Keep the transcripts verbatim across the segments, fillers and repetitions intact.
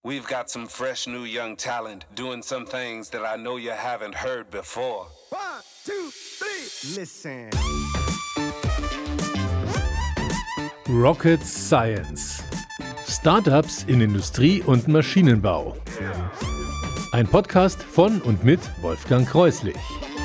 We've got some fresh new young talent doing some things that I know you haven't heard before. One, two, three, listen. Rocket Science. Startups in Industrie und Maschinenbau. Ein Podcast von und mit Wolfgang Kreuslich.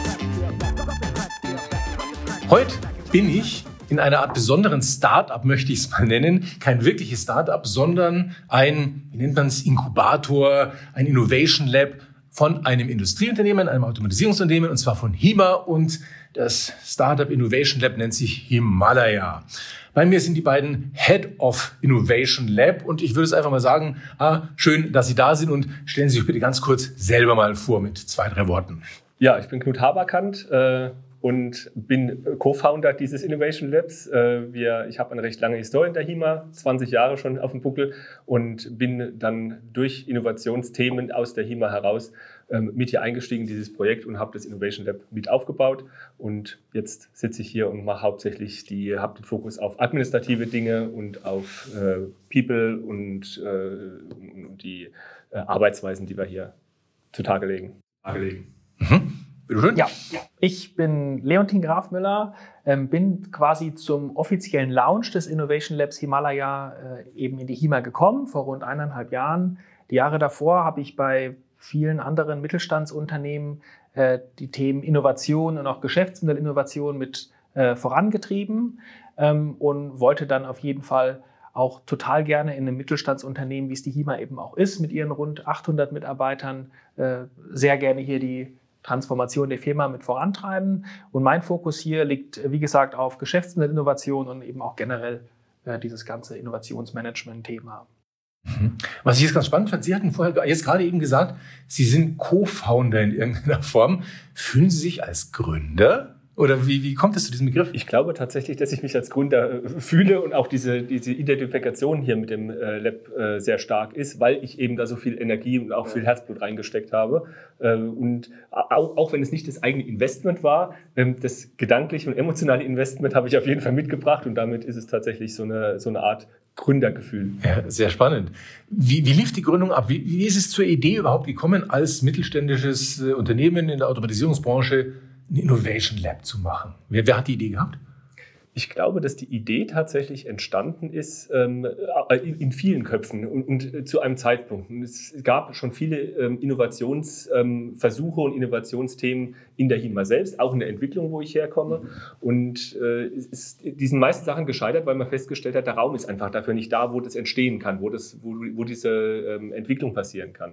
Heute bin ich in einer Art besonderen Start-up, möchte ich es mal nennen. Kein wirkliches Start-up, sondern ein, wie nennt man es, Inkubator, ein Innovation Lab von einem Industrieunternehmen, einem Automatisierungsunternehmen, und zwar von Hima. Und das Startup Innovation Lab nennt sich Himalaya. Bei mir sind die beiden Head of Innovation Lab und ich würde es einfach mal sagen, ah, schön, dass Sie da sind, und stellen Sie sich bitte ganz kurz selber mal vor mit zwei, drei Worten. Ja, ich bin Knut Haberkant äh, und bin Co-Founder dieses Innovation Labs. Äh, wir, ich habe eine recht lange Historie in der Hima, zwanzig Jahre schon auf dem Buckel, und bin dann durch Innovationsthemen aus der Hima heraus ähm, mit hier eingestiegen in dieses Projekt und habe das Innovation Lab mit aufgebaut. Und jetzt sitze ich hier und mache hauptsächlich die, habe den Fokus auf administrative Dinge und auf äh, People und, äh, und die äh, Arbeitsweisen, die wir hier zutage legen. Tage legen. Mhm. Bitte schön. Ja, ich bin Leontin Grafmüller, ähm, bin quasi zum offiziellen Launch des Innovation Labs Himalaya äh, eben in die Hima gekommen, vor rund eineinhalb Jahren. Die Jahre davor habe ich bei vielen anderen Mittelstandsunternehmen äh, die Themen Innovation und auch Geschäftsmodellinnovation mit äh, vorangetrieben ähm, und wollte dann auf jeden Fall auch total gerne in einem Mittelstandsunternehmen, wie es die Hima eben auch ist, mit ihren rund achthundert Mitarbeitern, äh, sehr gerne hier die Transformation der Firma mit vorantreiben. Und mein Fokus hier liegt, wie gesagt, auf Geschäftsmodellinnovation und eben auch generell äh, dieses ganze Innovationsmanagement-Thema. Mhm. Was ich jetzt ganz spannend fand, Sie hatten vorher jetzt gerade eben gesagt, Sie sind Co-Founder in irgendeiner Form. Fühlen Sie sich als Gründer? Oder wie, wie kommt es zu diesem Begriff? Ich glaube tatsächlich, dass ich mich als Gründer äh, fühle und auch diese, diese Identifikation hier mit dem äh, Lab äh, sehr stark ist, weil ich eben da so viel Energie und auch viel Herzblut reingesteckt habe. Äh, und auch, auch wenn es nicht das eigene Investment war, ähm, das gedankliche und emotionale Investment habe ich auf jeden Fall mitgebracht, und damit ist es tatsächlich so eine, so eine Art Gründergefühl. Ja, sehr spannend. Wie, wie lief die Gründung ab? Wie, wie ist es zur Idee überhaupt gekommen, als mittelständisches äh, Unternehmen in der Automatisierungsbranche ein Innovation Lab zu machen? Wer, wer hat die Idee gehabt? Ich glaube, dass die Idee tatsächlich entstanden ist ähm, in, in vielen Köpfen und, und äh, zu einem Zeitpunkt. Und es gab schon viele ähm, Innovationsversuche ähm, und Innovationsthemen in der Hima selbst, auch in der Entwicklung, wo ich herkomme. Und äh, es ist diesen meisten Sachen gescheitert, weil man festgestellt hat, der Raum ist einfach dafür nicht da, wo das entstehen kann, wo, das, wo, wo diese ähm, Entwicklung passieren kann.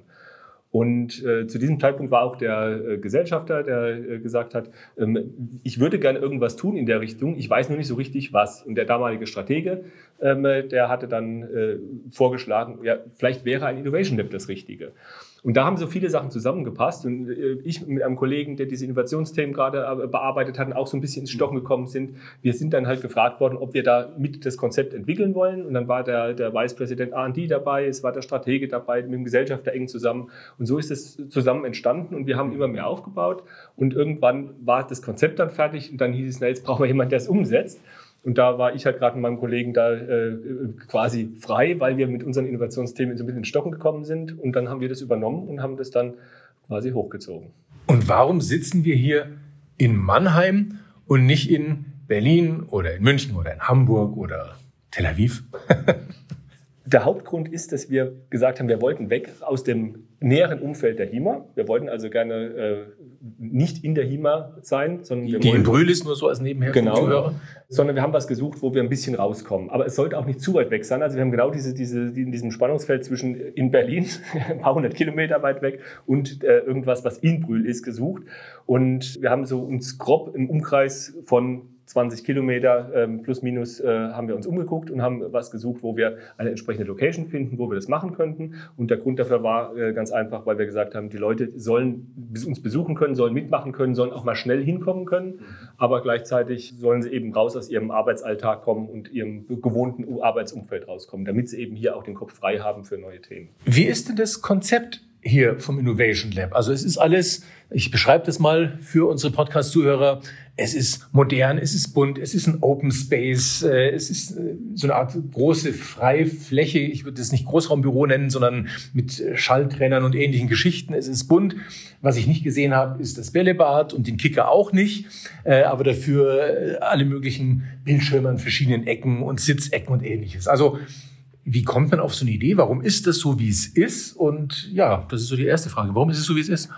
Und äh, zu diesem Zeitpunkt war auch der äh, Gesellschafter, der äh, gesagt hat, ähm, ich würde gerne irgendwas tun in der Richtung, ich weiß nur nicht so richtig was. Und der damalige Stratege, ähm, der hatte dann äh, vorgeschlagen, ja, vielleicht wäre ein Innovation Lab das Richtige. Und da haben so viele Sachen zusammengepasst, und ich mit einem Kollegen, der diese Innovationsthemen gerade bearbeitet hat, auch so ein bisschen ins Stocken gekommen sind. Wir sind dann halt gefragt worden, ob wir da mit das Konzept entwickeln wollen, und dann war der, der Vice President R und D dabei, es war der Stratege dabei, mit dem Gesellschafter eng zusammen, und so ist es zusammen entstanden, und wir haben immer mehr aufgebaut, und irgendwann war das Konzept dann fertig, und dann hieß es, na, jetzt brauchen wir jemanden, der es umsetzt. Und da war ich halt gerade mit meinem Kollegen da äh, quasi frei, weil wir mit unseren Innovationsthemen so ein bisschen in Stocken gekommen sind. Und dann haben wir das übernommen und haben das dann quasi hochgezogen. Und warum sitzen wir hier in Mannheim und nicht in Berlin oder in München oder in Hamburg oder Tel Aviv? Der Hauptgrund ist, dass wir gesagt haben, wir wollten weg aus dem näheren Umfeld der Hima. Wir wollten also gerne äh, nicht in der Hima sein, sondern wir Die wollten, in Brühl ist, nur so als Nebenher genau, für Zuhörer. Sondern wir haben was gesucht, wo wir ein bisschen rauskommen. Aber es sollte auch nicht zu weit weg sein. Also wir haben genau diese, diese, in diesem Spannungsfeld zwischen in Berlin, ein paar hundert Kilometer weit weg, und äh, irgendwas, was in Brühl ist, gesucht. Und wir haben so uns grob im Umkreis von zwanzig Kilometer ähm, plus minus äh, haben wir uns umgeguckt und haben was gesucht, wo wir eine entsprechende Location finden, wo wir das machen könnten. Und der Grund dafür war äh, ganz einfach, weil wir gesagt haben, die Leute sollen uns besuchen können, sollen mitmachen können, sollen auch mal schnell hinkommen können, aber gleichzeitig sollen sie eben raus aus ihrem Arbeitsalltag kommen und ihrem gewohnten Arbeitsumfeld rauskommen, damit sie eben hier auch den Kopf frei haben für neue Themen. Wie ist denn das Konzept hier vom Innovation Lab? Also es ist alles, ich beschreibe das mal für unsere Podcast-Zuhörer, es ist modern, es ist bunt, es ist ein Open Space, es ist so eine Art große Freifläche. Ich würde das nicht Großraumbüro nennen, sondern mit Schalltrennern und ähnlichen Geschichten. Es ist bunt. Was ich nicht gesehen habe, ist das Bällebad und den Kicker auch nicht. Aber dafür alle möglichen Bildschirme an verschiedenen Ecken und Sitzecken und ähnliches. Also wie kommt man auf so eine Idee? Warum ist das so, wie es ist? Und ja, das ist so die erste Frage. Warum ist es so, wie es ist?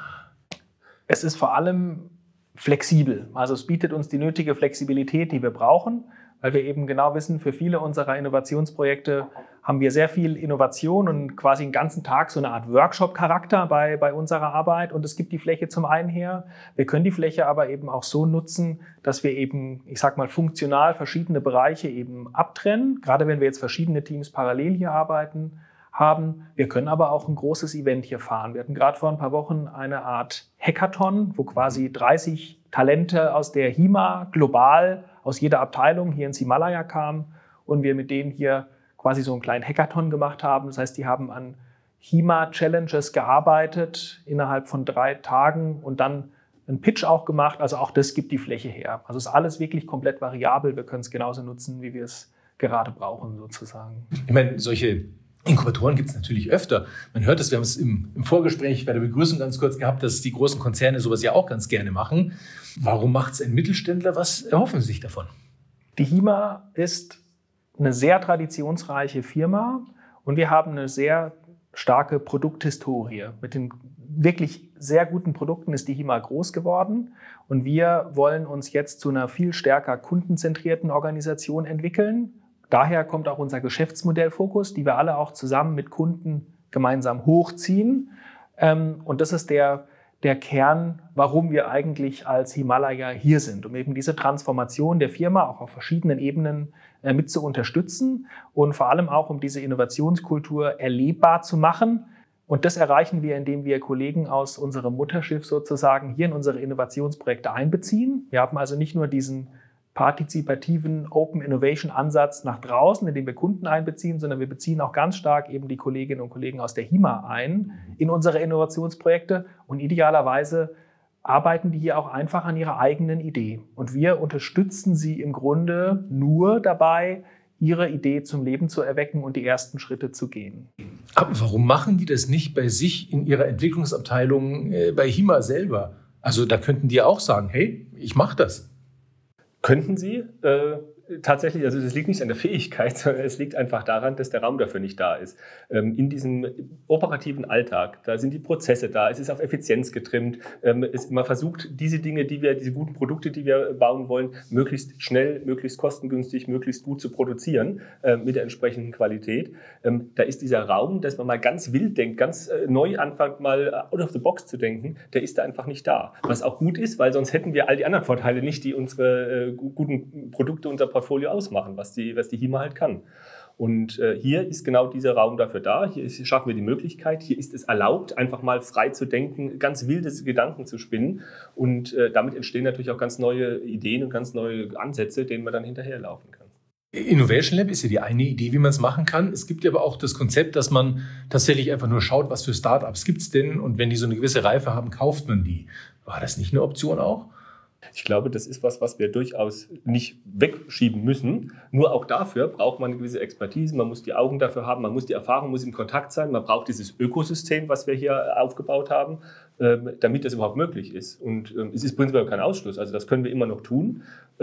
Es ist vor allem flexibel. Also es bietet uns die nötige Flexibilität, die wir brauchen, weil wir eben genau wissen, für viele unserer Innovationsprojekte haben wir sehr viel Innovation und quasi den ganzen Tag so eine Art Workshop-Charakter bei, bei unserer Arbeit. Und es gibt die Fläche zum einen her. Wir können die Fläche aber eben auch so nutzen, dass wir eben, ich sag mal, funktional verschiedene Bereiche eben abtrennen. Gerade wenn wir jetzt verschiedene Teams parallel hier arbeiten haben. Wir können aber auch ein großes Event hier fahren. Wir hatten gerade vor ein paar Wochen eine Art Hackathon, wo quasi dreißig Talente aus der H I M A global aus jeder Abteilung hier ins Himalaya kamen und wir mit denen hier quasi so einen kleinen Hackathon gemacht haben. Das heißt, die haben an H I M A-Challenges gearbeitet innerhalb von drei Tagen und dann einen Pitch auch gemacht. Also auch das gibt die Fläche her. Also ist alles wirklich komplett variabel. Wir können es genauso nutzen, wie wir es gerade brauchen sozusagen. Ich meine, solche Inkubatoren gibt es natürlich öfter. Man hört es, wir haben es im, im Vorgespräch bei der Begrüßung ganz kurz gehabt, dass die großen Konzerne sowas ja auch ganz gerne machen. Warum macht es ein Mittelständler? Was erhoffen Sie sich davon? Die H I M A ist eine sehr traditionsreiche Firma und wir haben eine sehr starke Produkthistorie. Mit den wirklich sehr guten Produkten ist die H I M A groß geworden und wir wollen uns jetzt zu einer viel stärker kundenzentrierten Organisation entwickeln. Daher kommt auch unser Geschäftsmodellfokus, die wir alle auch zusammen mit Kunden gemeinsam hochziehen. Und das ist der, der Kern, warum wir eigentlich als Himalaya hier sind, um eben diese Transformation der Firma auch auf verschiedenen Ebenen mit zu unterstützen und vor allem auch, um diese Innovationskultur erlebbar zu machen. Und das erreichen wir, indem wir Kollegen aus unserem Mutterschiff sozusagen hier in unsere Innovationsprojekte einbeziehen. Wir haben also nicht nur diesen partizipativen Open Innovation Ansatz nach draußen, in dem wir Kunden einbeziehen, sondern wir beziehen auch ganz stark eben die Kolleginnen und Kollegen aus der H I M A ein in unsere Innovationsprojekte und idealerweise arbeiten die hier auch einfach an ihrer eigenen Idee. Und wir unterstützen sie im Grunde nur dabei, ihre Idee zum Leben zu erwecken und die ersten Schritte zu gehen. Aber warum machen die das nicht bei sich in ihrer Entwicklungsabteilung äh, bei H I M A selber? Also da könnten die auch sagen, hey, ich mache das. Könnten sie äh, tatsächlich, also das liegt nicht an der Fähigkeit, sondern es liegt einfach daran, dass der Raum dafür nicht da ist. Ähm, in diesem operativen Alltag, da sind die Prozesse da, es ist auf Effizienz getrimmt, ähm, es, man versucht diese Dinge, die wir, diese guten Produkte, die wir bauen wollen, möglichst schnell, möglist kostengünstig, möglichst gut zu produzieren, äh, mit der entsprechenden Qualität. Ähm, da ist dieser Raum, dass man mal ganz wild denkt, ganz äh, neu anfängt, mal out of the box zu denken, der ist da einfach nicht da. Was auch gut ist, weil sonst hätten wir all die anderen Vorteile nicht, die unsere äh, guten Produkte, unser Portfolio ausmachen, was die, was die H I M A halt kann. Und äh, hier ist genau dieser Raum dafür da. Hier ist, schaffen wir die Möglichkeit. Hier ist es erlaubt, einfach mal frei zu denken, ganz wilde Gedanken zu spinnen. Und äh, damit entstehen natürlich auch ganz neue Ideen und ganz neue Ansätze, denen man dann hinterherlaufen kann. Innovation Lab ist ja die eine Idee, wie man es machen kann. Es gibt ja aber auch das Konzept, dass man tatsächlich einfach nur schaut, was für Startups gibt es denn? Und wenn die so eine gewisse Reife haben, kauft man die. War das nicht eine Option auch? Ich glaube, das ist was, was wir durchaus nicht wegschieben müssen. Nur auch dafür braucht man eine gewisse Expertise. Man muss die Augen dafür haben, man muss die Erfahrung, muss im Kontakt sein. Man braucht dieses Ökosystem, was wir hier aufgebaut haben, damit das überhaupt möglich ist. Und es ist prinzipiell kein Ausschluss. Also das können wir immer noch tun.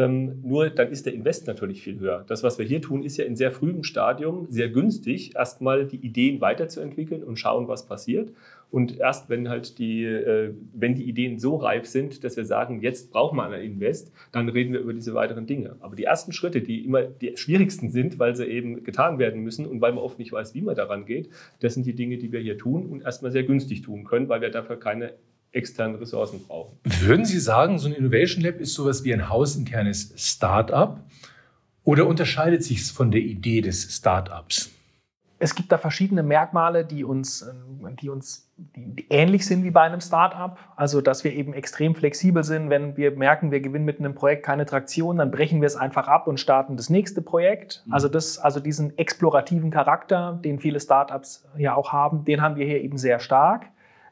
Nur dann ist der Invest natürlich viel höher. Das, was wir hier tun, ist ja in sehr frühem Stadium sehr günstig, erstmal die Ideen weiterzuentwickeln und schauen, was passiert. Und erst wenn halt die, äh, wenn die Ideen so reif sind, dass wir sagen, jetzt brauchen wir einen Invest, dann reden wir über diese weiteren Dinge. Aber die ersten Schritte, die immer die schwierigsten sind, weil sie eben getan werden müssen und weil man oft nicht weiß, wie man daran geht, das sind die Dinge, die wir hier tun und erstmal sehr günstig tun können, weil wir dafür keine externen Ressourcen brauchen. Würden Sie sagen, so ein Innovation Lab ist sowas wie ein hausinternes Start-up oder unterscheidet sich es von der Idee des Start-ups? Es gibt da verschiedene Merkmale, die uns, die uns die ähnlich sind wie bei einem Start-up. Also, dass wir eben extrem flexibel sind. Wenn wir merken, wir gewinnen mit einem Projekt keine Traktion, dann brechen wir es einfach ab und starten das nächste Projekt. Mhm. Also, das, also diesen explorativen Charakter, den viele Start-ups ja auch haben, den haben wir hier eben sehr stark.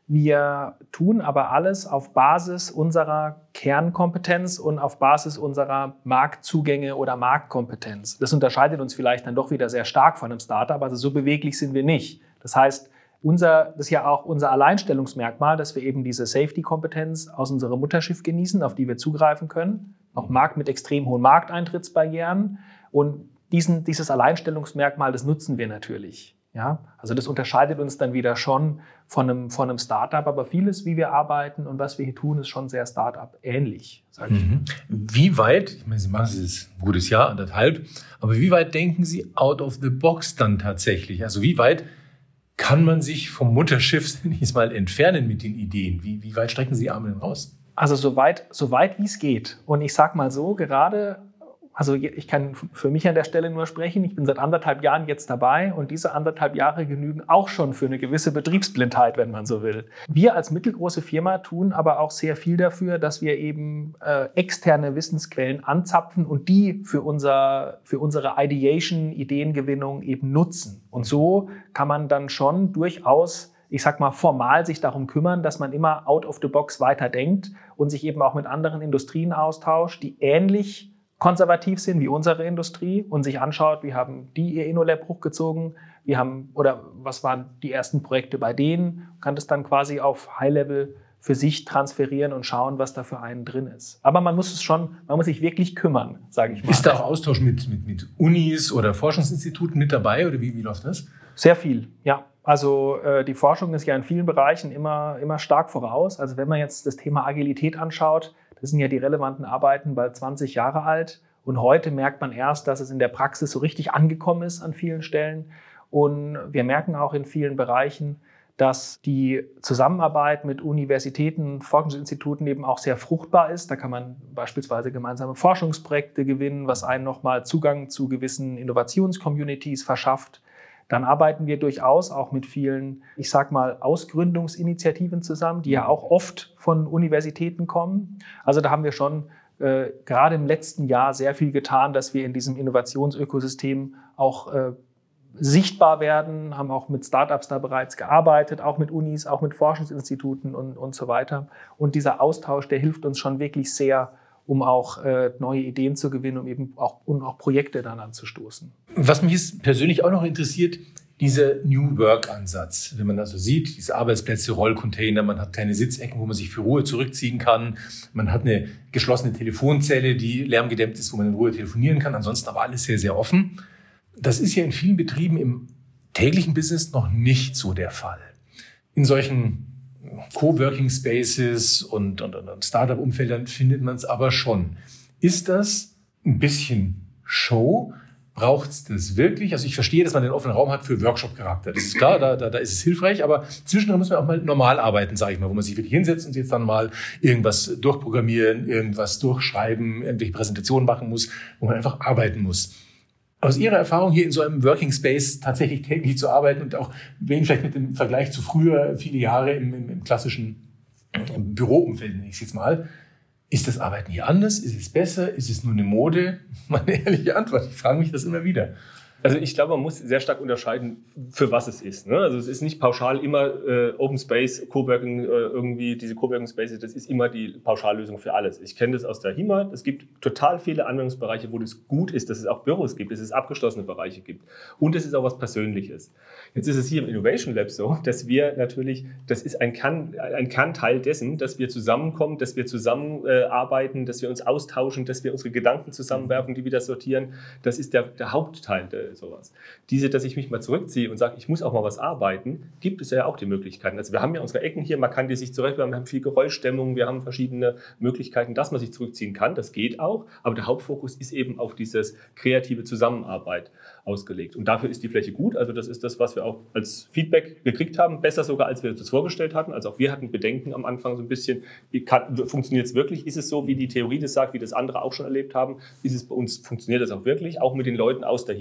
Wir tun aber alles auf Basis unserer Kernkompetenz und auf Basis unserer Marktzugänge oder Marktkompetenz. Das unterscheidet uns vielleicht dann doch wieder sehr stark von einem Startup, also so beweglich sind wir nicht. Das heißt, unser, das ist ja auch unser Alleinstellungsmerkmal, dass wir eben diese Safety-Kompetenz aus unserem Mutterschiff genießen, auf die wir zugreifen können. Auch Markt mit extrem hohen Markteintrittsbarrieren. Und diesen, dieses Alleinstellungsmerkmal, das nutzen wir natürlich. Ja? Also das unterscheidet uns dann wieder schon von einem, von einem Startup. Aber vieles, wie wir arbeiten und was wir hier tun, ist schon sehr Startup-ähnlich, sage ich. Mhm. Wie weit, ich meine, Sie machen es ein gutes Jahr, anderthalb, aber wie weit denken Sie out of the box dann tatsächlich? Also wie weit kann man sich vom Mutterschiff mal entfernen mit den Ideen? Wie, wie weit strecken Sie die Arme denn raus? Also so weit, so weit wie es geht. Und ich sage mal so, gerade, also ich kann für mich an der Stelle nur sprechen, ich bin seit anderthalb Jahren jetzt dabei und diese anderthalb Jahre genügen auch schon für eine gewisse Betriebsblindheit, wenn man so will. Wir als mittelgroße Firma tun aber auch sehr viel dafür, dass wir eben äh, externe Wissensquellen anzapfen und die für, unser, für unsere Ideation, Ideengewinnung eben nutzen. Und so kann man dann schon durchaus, ich sag mal, formal sich darum kümmern, dass man immer out of the box weiterdenkt und sich eben auch mit anderen Industrien austauscht, die ähnlich konservativ sind wie unsere Industrie und sich anschaut, wie haben die ihr InnoLab hochgezogen, wie haben, oder was waren die ersten Projekte bei denen, kann das dann quasi auf High-Level für sich transferieren und schauen, was da für einen drin ist. Aber man muss es schon, man muss sich wirklich kümmern, sage ich mal. Ist da auch Austausch mit, mit, mit Unis oder Forschungsinstituten mit dabei oder wie, wie läuft das? Sehr viel, ja. Also äh, die Forschung ist ja in vielen Bereichen immer, immer stark voraus. Also wenn man jetzt das Thema Agilität anschaut, das sind ja die relevanten Arbeiten bald zwanzig Jahre alt. Und heute merkt man erst, dass es in der Praxis so richtig angekommen ist an vielen Stellen. Und wir merken auch in vielen Bereichen, dass die Zusammenarbeit mit Universitäten, Forschungsinstituten eben auch sehr fruchtbar ist. Da kann man beispielsweise gemeinsame Forschungsprojekte gewinnen, was einen nochmal Zugang zu gewissen Innovationscommunities verschafft. Dann arbeiten wir durchaus auch mit vielen, ich sag mal, Ausgründungsinitiativen zusammen, die ja auch oft von Universitäten kommen. Also da haben wir schon äh, gerade im letzten Jahr sehr viel getan, dass wir in diesem Innovationsökosystem auch äh, sichtbar werden, haben auch mit Startups da bereits gearbeitet, auch mit Unis, auch mit Forschungsinstituten und, und so weiter. Und dieser Austausch, der hilft uns schon wirklich sehr, um auch äh, neue Ideen zu gewinnen, um eben auch, um auch Projekte dann anzustoßen. Was mich jetzt persönlich auch noch interessiert, dieser New Work-Ansatz. Wenn man also sieht, diese Arbeitsplätze, Rollcontainer, man hat kleine Sitzecken, wo man sich für Ruhe zurückziehen kann, man hat eine geschlossene Telefonzelle, die lärmgedämmt ist, wo man in Ruhe telefonieren kann, ansonsten aber alles sehr, sehr offen. Das ist ja in vielen Betrieben im täglichen Business noch nicht so der Fall. In solchen Coworking Spaces und, und, und Startup-Umfeldern findet man es aber schon. Ist das ein bisschen Show? Braucht es das wirklich? Also ich verstehe, dass man den offenen Raum hat für Workshop-Charakter. Das ist klar, da, da, da ist es hilfreich, aber zwischendurch muss man auch mal normal arbeiten, sage ich mal, wo man sich wirklich hinsetzt und jetzt dann mal irgendwas durchprogrammieren, irgendwas durchschreiben, irgendwelche Präsentationen machen muss, wo man einfach arbeiten muss. Aus Ihrer Erfahrung hier in so einem Working Space tatsächlich täglich zu arbeiten und auch wenn vielleicht mit dem Vergleich zu früher, viele Jahre im, im, im klassischen Büroumfeld, nenne ich es jetzt mal, ist das Arbeiten hier anders? Ist es besser? Ist es nur eine Mode? Meine ehrliche Antwort, ich frage mich das immer wieder. Also ich glaube, man muss sehr stark unterscheiden, für was es ist. Ne? Also es ist nicht pauschal immer äh, Open Space, Coworking, äh, irgendwie diese Coworking Spaces, das ist immer die Pauschallösung für alles. Ich kenne das aus der HIMA. Es gibt total viele Anwendungsbereiche, wo das gut ist, dass es auch Büros gibt, dass es abgeschlossene Bereiche gibt. Und es ist auch was Persönliches. Jetzt ist es hier im Innovation Lab so, dass wir natürlich, das ist ein, Kern, ein Kernteil dessen, dass wir zusammenkommen, dass wir zusammenarbeiten, äh, dass wir uns austauschen, dass wir unsere Gedanken zusammenwerfen, die wieder sortieren. Das ist der, der Hauptteil der sowas. Diese, dass ich mich mal zurückziehe und sage, ich muss auch mal was arbeiten, gibt es ja auch die Möglichkeiten. Also wir haben ja unsere Ecken hier, man kann die sich zurecht, wir haben viel Geräuschdämmung, wir haben verschiedene Möglichkeiten, dass man sich zurückziehen kann, das geht auch, aber der Hauptfokus ist eben auf dieses kreative Zusammenarbeit ausgelegt. Und dafür ist die Fläche gut, also das ist das, was wir auch als Feedback gekriegt haben, besser sogar, als wir das vorgestellt hatten. Also auch wir hatten Bedenken am Anfang so ein bisschen, funktioniert es wirklich? Ist es so, wie die Theorie das sagt, wie das andere auch schon erlebt haben? Ist es bei uns, funktioniert das auch wirklich? Auch mit den Leuten aus der HIMA muss man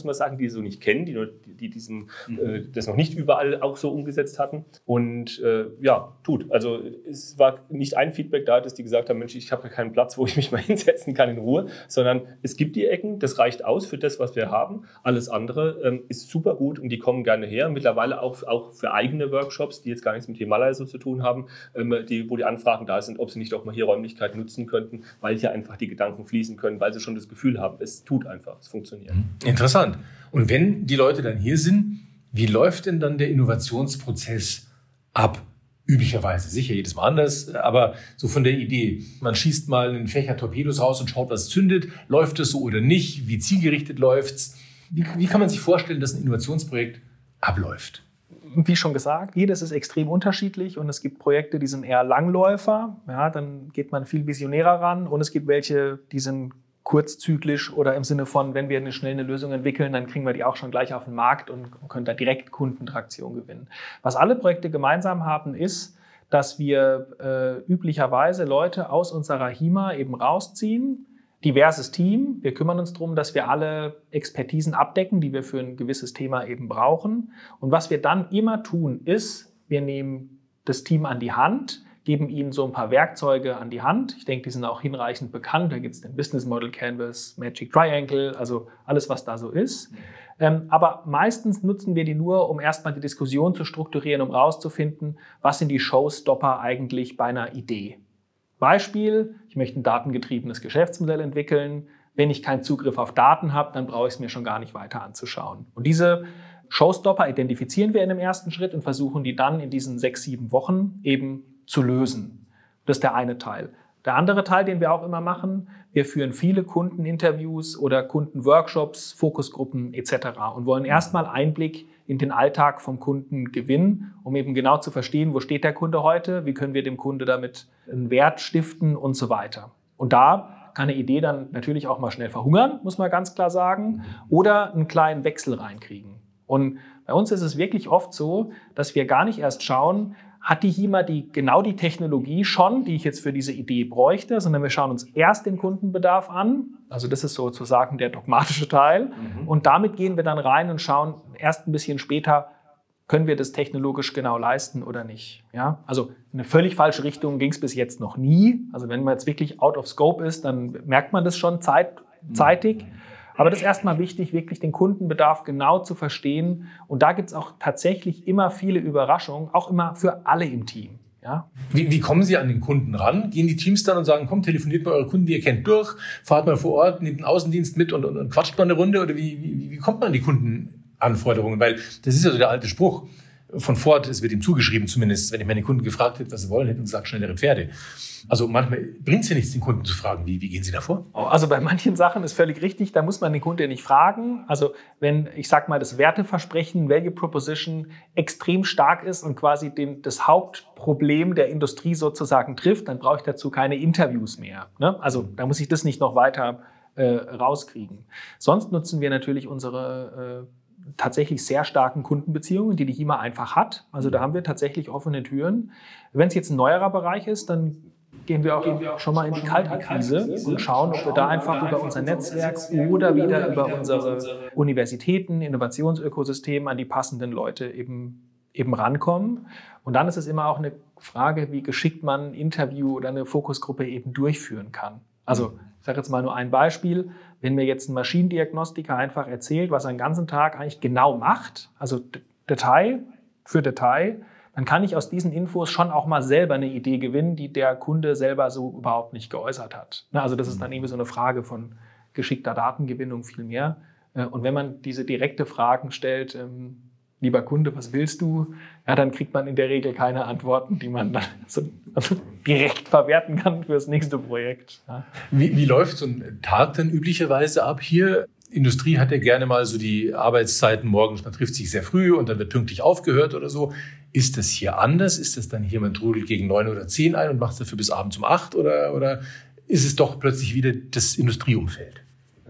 mal sagen, die so nicht kennen, die, die diesen, mhm. äh, das noch nicht überall auch so umgesetzt hatten. Und äh, ja, tut. Also es war nicht ein Feedback da, dass die gesagt haben, Mensch, ich habe ja keinen Platz, wo ich mich mal hinsetzen kann in Ruhe, sondern es gibt die Ecken, das reicht aus für das, was wir haben. Alles andere ähm, ist super gut und die kommen gerne her. Mittlerweile auch, auch für eigene Workshops, die jetzt gar nichts mit Himalaya so zu tun haben, ähm, die, wo die Anfragen da sind, ob sie nicht auch mal hier Räumlichkeiten nutzen könnten, weil hier einfach die Gedanken fließen können, weil sie schon das Gefühl haben, es tut einfach, es funktioniert. Interessant. Und wenn die Leute dann hier sind, wie läuft denn dann der Innovationsprozess ab? Üblicherweise, sicher jedes Mal anders, aber so von der Idee, man schießt mal einen Fächer Torpedos raus und schaut, was zündet, läuft es so oder nicht, wie zielgerichtet läuft's? Wie, wie kann man sich vorstellen, dass ein Innovationsprojekt abläuft? Wie schon gesagt, jedes ist extrem unterschiedlich und es gibt Projekte, die sind eher Langläufer, ja, dann geht man viel visionärer ran und es gibt welche, die sind kurzzyklisch oder im Sinne von, wenn wir eine schnell eine Lösung entwickeln, dann kriegen wir die auch schon gleich auf den Markt und können da direkt Kundentraktion gewinnen. Was alle Projekte gemeinsam haben, ist, dass wir äh, üblicherweise Leute aus unserer HIMA eben rausziehen, diverses Team. Wir kümmern uns darum, dass wir alle Expertisen abdecken, die wir für ein gewisses Thema eben brauchen. Und was wir dann immer tun, ist, wir nehmen das Team an die Hand, geben ihnen so ein paar Werkzeuge an die Hand. Ich denke, die sind auch hinreichend bekannt. Da gibt es den Business Model Canvas, Magic Triangle, also alles, was da so ist. Ähm, aber meistens nutzen wir die nur, um erstmal die Diskussion zu strukturieren, um rauszufinden, was sind die Showstopper eigentlich bei einer Idee. Beispiel, ich möchte ein datengetriebenes Geschäftsmodell entwickeln. Wenn ich keinen Zugriff auf Daten habe, dann brauche ich es mir schon gar nicht weiter anzuschauen. Und diese Showstopper identifizieren wir in dem ersten Schritt und versuchen die dann in diesen sechs, sieben Wochen eben zu lösen. Das ist der eine Teil. Der andere Teil, den wir auch immer machen, wir führen viele Kundeninterviews oder Kundenworkshops, Fokusgruppen et cetera und wollen erstmal Einblick in den Alltag vom Kunden gewinnen, um eben genau zu verstehen, wo steht der Kunde heute, wie können wir dem Kunde damit einen Wert stiften und so weiter. Und da kann eine Idee dann natürlich auch mal schnell verhungern, muss man ganz klar sagen, oder einen kleinen Wechsel reinkriegen. Und bei uns ist es wirklich oft so, dass wir gar nicht erst schauen, hat die HIMA die, genau die Technologie schon, die ich jetzt für diese Idee bräuchte, sondern wir schauen uns erst den Kundenbedarf an. Also das ist sozusagen der dogmatische Teil. Mhm. Und damit gehen wir dann rein und schauen erst ein bisschen später, können wir das technologisch genau leisten oder nicht. Ja? Also in eine völlig falsche Richtung ging es bis jetzt noch nie. Also wenn man jetzt wirklich out of scope ist, dann merkt man das schon zeit, zeitig. Aber das ist erstmal wichtig, wirklich den Kundenbedarf genau zu verstehen. Und da gibt es auch tatsächlich immer viele Überraschungen, auch immer für alle im Team. Ja? Wie, wie kommen Sie an den Kunden ran? Gehen die Teams dann und sagen, komm, telefoniert mal eure Kunden, die ihr kennt, durch, fahrt mal vor Ort, nehmt den Außendienst mit und, und, und quatscht mal eine Runde? Oder wie, wie, wie kommt man an die Kundenanforderungen? Weil das ist ja so der alte Spruch von Ford, es wird ihm zugeschrieben zumindest, wenn ich meine Kunden gefragt hätte, was sie wollen, hätten sie gesagt, schnellere Pferde. Also manchmal bringt es ja nichts, den Kunden zu fragen, wie, wie gehen sie da vor? Also bei manchen Sachen ist völlig richtig, da muss man den Kunden nicht fragen. Also wenn, ich sag mal, das Werteversprechen, Value Proposition extrem stark ist und quasi den, das Hauptproblem der Industrie sozusagen trifft, dann brauche ich dazu keine Interviews mehr. Ne? Also da muss ich das nicht noch weiter äh, rauskriegen. Sonst nutzen wir natürlich unsere äh, tatsächlich sehr starken Kundenbeziehungen, die die HIMA einfach hat. Also da haben wir tatsächlich offene Türen. Wenn es jetzt ein neuerer Bereich ist, dann gehen wir auch, gehen wir auch schon mal in die Kaltakquise und schauen, ob wir da einfach über unser Netzwerk oder wieder über unsere Universitäten, Innovationsökosystem an die passenden Leute eben, eben rankommen. Und dann ist es immer auch eine Frage, wie geschickt man ein Interview oder eine Fokusgruppe eben durchführen kann. Also ich sage jetzt mal nur ein Beispiel. Wenn mir jetzt ein Maschinendiagnostiker einfach erzählt, was er den ganzen Tag eigentlich genau macht, also Detail für Detail, dann kann ich aus diesen Infos schon auch mal selber eine Idee gewinnen, die der Kunde selber so überhaupt nicht geäußert hat. Also das ist dann eben so eine Frage von geschickter Datengewinnung viel mehr. Und wenn man diese direkte Fragen stellt, lieber Kunde, was willst du? Ja, dann kriegt man in der Regel keine Antworten, die man dann so direkt verwerten kann für das nächste Projekt. Ja. Wie, wie läuft so ein Tag denn üblicherweise ab hier? Industrie hat ja gerne mal so die Arbeitszeiten morgens, man trifft sich sehr früh und dann wird pünktlich aufgehört oder so. Ist das hier anders? Ist das dann hier, man trudelt gegen neun oder zehn ein und macht es dafür bis abends um acht? Oder, oder ist es doch plötzlich wieder das Industrieumfeld?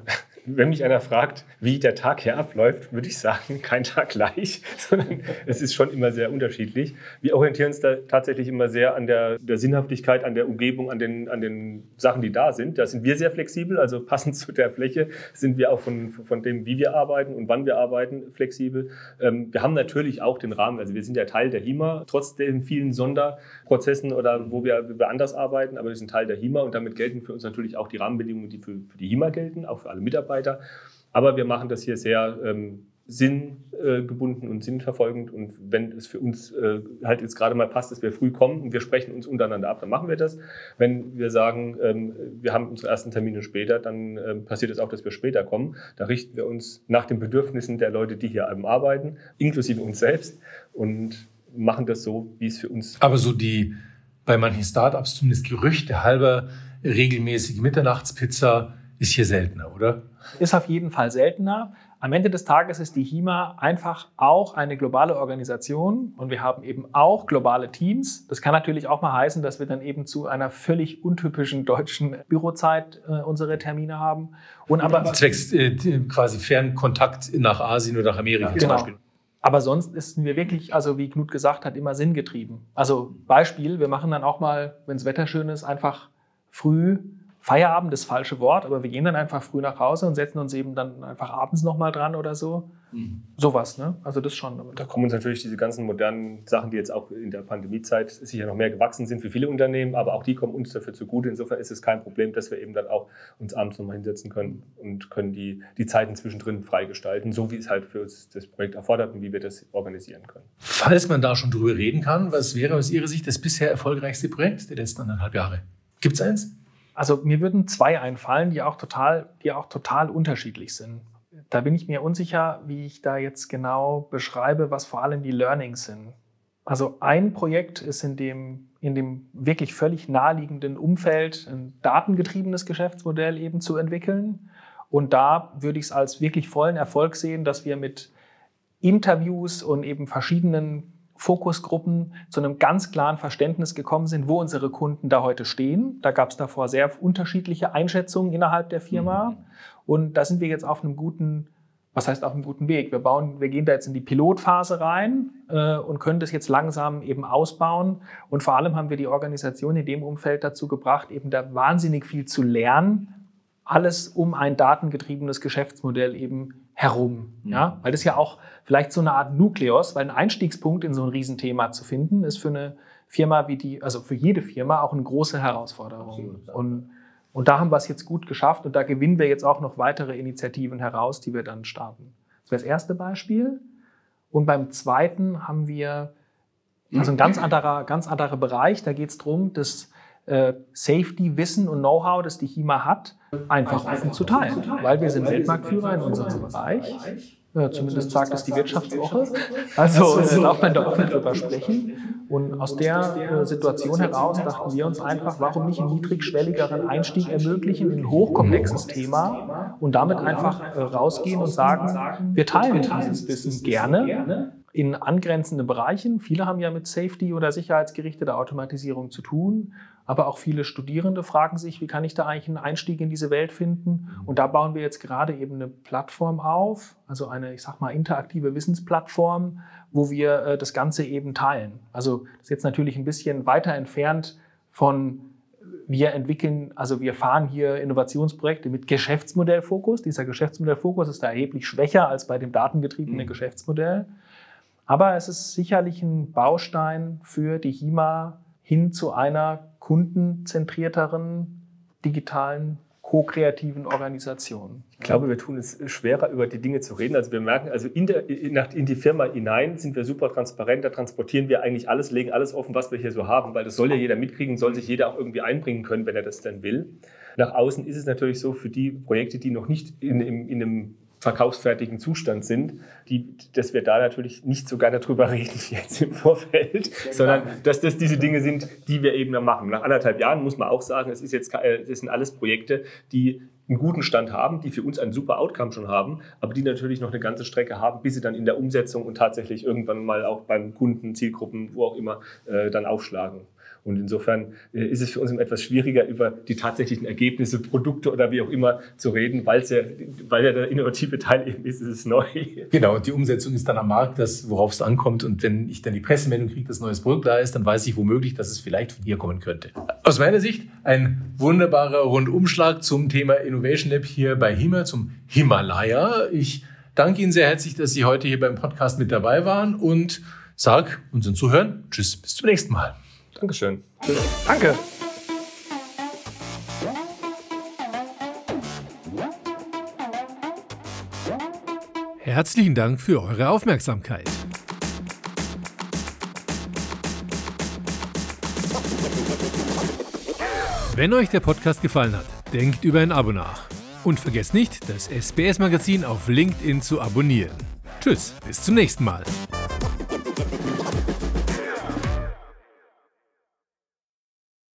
wenn mich einer fragt, wie der Tag hier abläuft, würde ich sagen, kein Tag gleich, sondern es ist schon immer sehr unterschiedlich. Wir orientieren uns da tatsächlich immer sehr an der, der Sinnhaftigkeit, an der Umgebung, an den, an den Sachen, die da sind. Da sind wir sehr flexibel, also passend zu der Fläche sind wir auch von, von dem, wie wir arbeiten und wann wir arbeiten, flexibel. Ähm, wir haben natürlich auch den Rahmen, also wir sind ja Teil der H I M A, trotz den vielen Sonderprozessen oder wo wir, wir anders arbeiten, aber wir sind Teil der H I M A und damit gelten für uns natürlich auch die Rahmenbedingungen, die für, für die H I M A gelten, auch für alle Mitarbeiter. Aber wir machen das hier sehr ähm, sinngebunden und sinnverfolgend. Und wenn es für uns äh, halt jetzt gerade mal passt, dass wir früh kommen und wir sprechen uns untereinander ab, dann machen wir das. Wenn wir sagen, ähm, wir haben unsere ersten Termine später, dann ähm, passiert es auch, dass wir später kommen. Da richten wir uns nach den Bedürfnissen der Leute, die hier eben arbeiten, inklusive uns selbst, und machen das so, wie es für uns... Aber so die, bei manchen Startups zumindest Gerüchte halber, regelmäßige Mitternachtspizza ist hier seltener, oder? Ist auf jeden Fall seltener. Am Ende des Tages ist die H I M A einfach auch eine globale Organisation und wir haben eben auch globale Teams. Das kann natürlich auch mal heißen, dass wir dann eben zu einer völlig untypischen deutschen Bürozeit äh, unsere Termine haben. Und aber zwecks äh, quasi Fernkontakt nach Asien oder nach Amerika, ja, zum genau. Beispiel. Aber sonst sind wir wirklich, also wie Knut gesagt hat, immer sinngetrieben. Also Beispiel, wir machen dann auch mal, wenn das Wetter schön ist, einfach früh Feierabend, das falsche Wort, aber wir gehen dann einfach früh nach Hause und setzen uns eben dann einfach abends nochmal dran oder so. Mhm. Sowas, ne? Also das schon. Da kommen uns natürlich diese ganzen modernen Sachen, die jetzt auch in der Pandemiezeit sicher noch mehr gewachsen sind für viele Unternehmen, aber auch die kommen uns dafür zugute. Insofern ist es kein Problem, dass wir eben dann auch uns abends nochmal hinsetzen können und können die, die Zeiten zwischendrin freigestalten, so wie es halt für uns das Projekt erfordert und wie wir das organisieren können. Falls man da schon drüber reden kann, was wäre aus Ihrer Sicht das bisher erfolgreichste Projekt der letzten anderthalb Jahre? Gibt es eins? Also mir würden zwei einfallen, die auch total, die auch total unterschiedlich sind. Da bin ich mir unsicher, wie ich da jetzt genau beschreibe, was vor allem die Learnings sind. Also ein Projekt ist in dem, in dem wirklich völlig naheliegenden Umfeld ein datengetriebenes Geschäftsmodell eben zu entwickeln. Und da würde ich es als wirklich vollen Erfolg sehen, dass wir mit Interviews und eben verschiedenen Fokusgruppen zu einem ganz klaren Verständnis gekommen sind, wo unsere Kunden da heute stehen. Da gab es davor sehr unterschiedliche Einschätzungen innerhalb der Firma. Und da sind wir jetzt auf einem guten, was heißt auf einem guten Weg? Wir bauen, wir gehen da jetzt in die Pilotphase rein äh, und können das jetzt langsam eben ausbauen. Und vor allem haben wir die Organisation in dem Umfeld dazu gebracht, eben da wahnsinnig viel zu lernen, alles um ein datengetriebenes Geschäftsmodell eben herum. Mhm. Ja? Weil das ja auch vielleicht so eine Art Nukleus, weil ein Einstiegspunkt in so ein Riesenthema zu finden, ist für eine Firma wie die, also für jede Firma auch eine große Herausforderung. Absolut, ja. Und, und da haben wir es jetzt gut geschafft und da gewinnen wir jetzt auch noch weitere Initiativen heraus, die wir dann starten. Das wäre das erste Beispiel. Und beim zweiten haben wir also ein ganz anderer, ganz anderer Bereich. Da geht es darum, das äh, Safety-Wissen und Know-how, das die H I M A hat, einfach offen zu teilen. Weil wir sind Weltmarktführer in unserem Bereich. Ja, zumindest sagt es die Wirtschaftswoche. Also äh, darf man da offen drüber sprechen. Und aus der äh, Situation heraus dachten wir uns einfach, warum nicht einen niedrigschwelligeren Einstieg ermöglichen in ein hochkomplexes Thema und damit einfach äh, rausgehen und sagen, wir teilen dieses Wissen gerne in angrenzende Bereichen. Viele haben ja mit Safety oder sicherheitsgerichteter Automatisierung zu tun. Aber auch viele Studierende fragen sich, wie kann ich da eigentlich einen Einstieg in diese Welt finden? Und da bauen wir jetzt gerade eben eine Plattform auf, also eine, ich sag mal, interaktive Wissensplattform, wo wir äh, das Ganze eben teilen. Also das ist jetzt natürlich ein bisschen weiter entfernt von, wir entwickeln, also wir fahren hier Innovationsprojekte mit Geschäftsmodellfokus. Dieser Geschäftsmodellfokus ist da erheblich schwächer als bei dem datengetriebenen mhm. Geschäftsmodell. Aber es ist sicherlich ein Baustein für die H I M A hin zu einer kundenzentrierteren, digitalen, ko-kreativen Organisation. Ich glaube, wir tun es schwerer, über die Dinge zu reden. Also wir merken, also in, der, in die Firma hinein sind wir super transparent, da transportieren wir eigentlich alles, legen alles offen, was wir hier so haben, weil das soll ja jeder mitkriegen, soll sich jeder auch irgendwie einbringen können, wenn er das dann will. Nach außen ist es natürlich so, für die Projekte, die noch nicht in, in, in einem verkaufsfertigen Zustand sind, die, dass wir da natürlich nicht so gerne drüber reden jetzt im Vorfeld, ja, sondern dass das diese Dinge sind, die wir eben dann machen. Nach anderthalb Jahren muss man auch sagen, es ist jetzt, das sind alles Projekte, die einen guten Stand haben, die für uns ein super Outcome schon haben, aber die natürlich noch eine ganze Strecke haben, bis sie dann in der Umsetzung und tatsächlich irgendwann mal auch beim Kunden, Zielgruppen, wo auch immer, äh, dann aufschlagen. Und insofern äh, ist es für uns etwas schwieriger, über die tatsächlichen Ergebnisse, Produkte oder wie auch immer zu reden, weil ja, weil ja der innovative Teil eben ist, ist es neu. Genau, und die Umsetzung ist dann am Markt, das, worauf es ankommt. Und wenn ich dann die Pressemeldung kriege, dass ein neues Produkt da ist, dann weiß ich womöglich, dass es vielleicht von hier kommen könnte. Aus meiner Sicht ein wunderbarer Rundumschlag zum Thema Innovation Lab hier bei Hima, zum Himalaya. Ich danke Ihnen sehr herzlich, dass Sie heute hier beim Podcast mit dabei waren und sage unseren Zuhörern tschüss, bis zum nächsten Mal. Dankeschön. Danke. Herzlichen Dank für eure Aufmerksamkeit. Wenn euch der Podcast gefallen hat, denkt über ein Abo nach. Und vergesst nicht, das S B S-Magazin auf LinkedIn zu abonnieren. Tschüss, bis zum nächsten Mal.